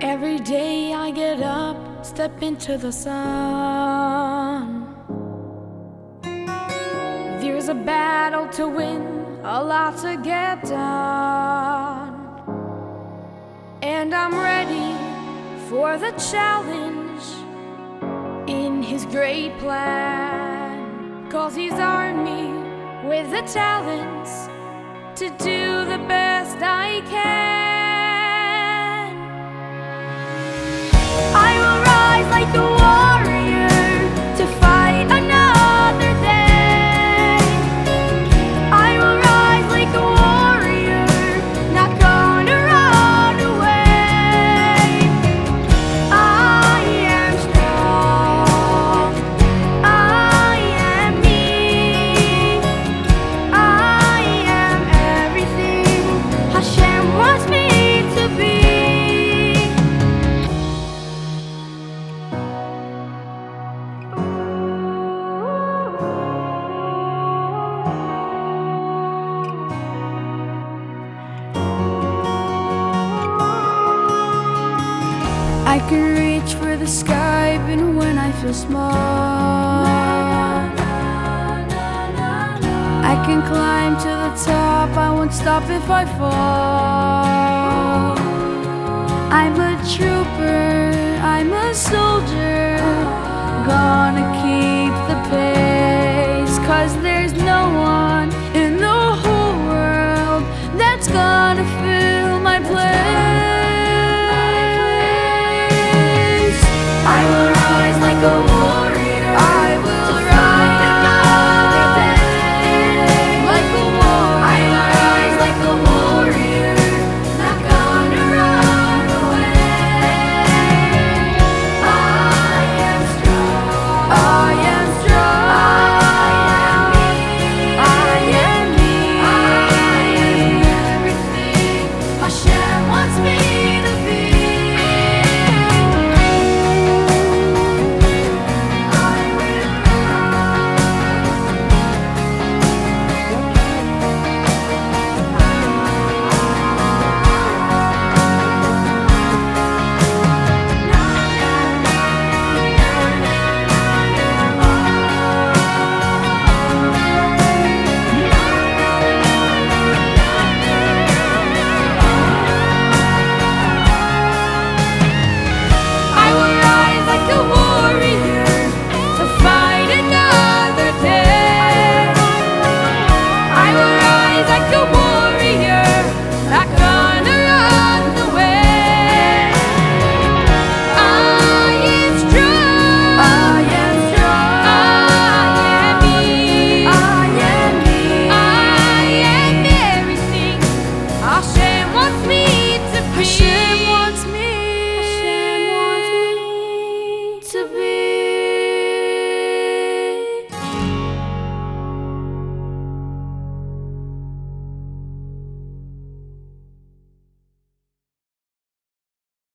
Every day I get up, step into the sun. There's a battle to win, a lot to get done. And I'm ready for the challenge in his great plan. 'Cause he's armed me with the talents to do the best I can. I will rise like a warrior to fight another day. I will rise like a warrior, not gonna run away. I am strong, I am me, I am everything Hashem wants me to be. I can reach for the sky even when I feel small. I can climb to the top, I won't stop if I fall. I'm a trooper, I'm a soldier, gonna keep